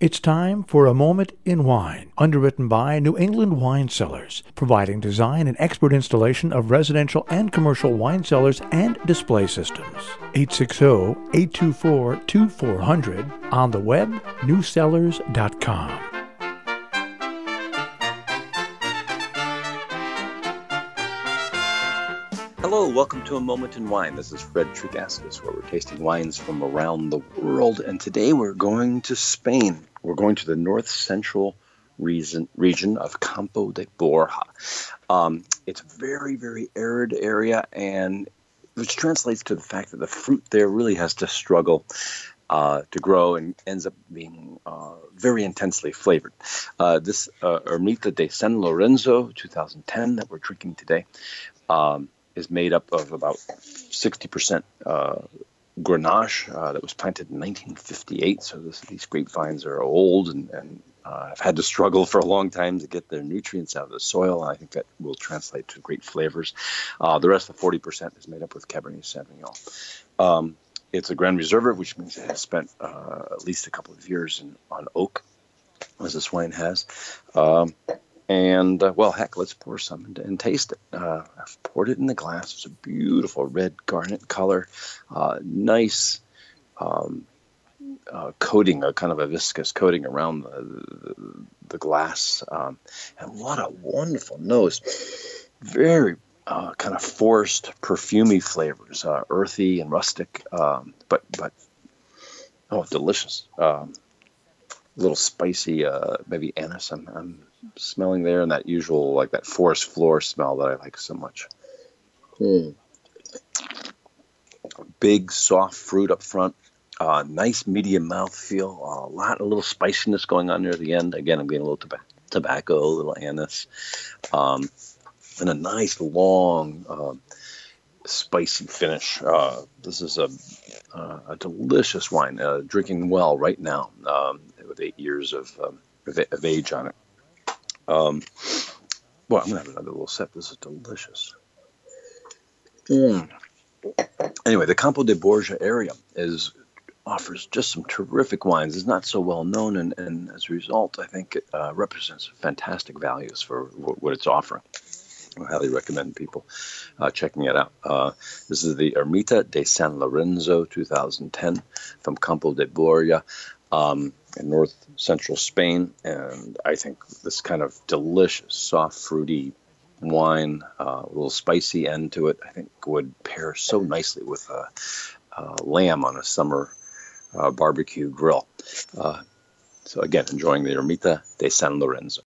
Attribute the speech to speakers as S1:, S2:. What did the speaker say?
S1: It's time for A Moment in Wine, underwritten by New England Wine Cellars, providing design and expert installation of residential and commercial wine cellars and display systems. 860-824-2400, on the web, newcellars.com.
S2: Hello, welcome to A Moment in Wine. This is Fred Trigascus, where we're tasting wines from around the world. And today we're going to Spain. We're going to the north central region of Campo de Borja. It's a very, very arid area, and which translates to the fact that the fruit there really has to struggle to grow and ends up being very intensely flavored. This Ermita de San Lorenzo 2010 that we're drinking today is made up of about 60% Grenache that was planted in 1958. So these grapevines are old and have had to struggle for a long time to get their nutrients out of the soil. And I think that will translate to great flavors. The rest of the 40% is made up with Cabernet Sauvignon. It's a Grand Reserve, which means it has spent at least a couple of years on oak, as this wine has. Well, heck, let's pour some and taste it. I've poured it in the glass. It's a beautiful red garnet color, nice coating, a kind of a viscous coating around the glass, and a lot of wonderful notes. Very kind of forced, perfumey flavors, earthy and rustic, but delicious. A little spicy, maybe anise. I'm smelling there, and that usual, like that forest floor smell that I like so much. Big, soft fruit up front. Nice medium mouthfeel. A little spiciness going on near the end. Again, I'm getting a little tobacco, a little anise, and a nice long spicy finish. This is a delicious wine. Drinking well right now, with 8 years of age on it. I'm gonna have another little sip. This is delicious. Anyway, the Campo de Borja area offers just some terrific wines. It's not so well known, and as a result, I think it represents fantastic values for what it's offering. I highly recommend people checking it out. This is the Ermita de San Lorenzo 2010 from Campo de Borja in north central Spain. And I think this kind of delicious, soft, fruity wine, a little spicy end to it, I think would pair so nicely with lamb on a summer barbecue grill. So again, enjoying the Ermita de San Lorenzo.